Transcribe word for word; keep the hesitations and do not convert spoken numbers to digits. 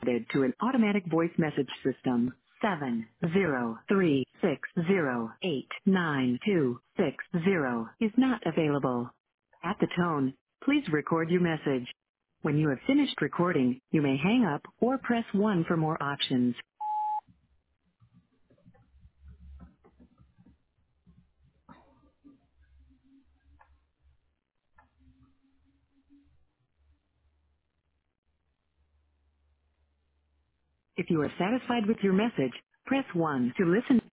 forwarded to an automatic voice message system. Seven zero three six zero eight nine two six zero is not available. At the tone, please record your message. When you have finished recording, you may hang up or press one for more options. If you are satisfied with your message, press one to listen.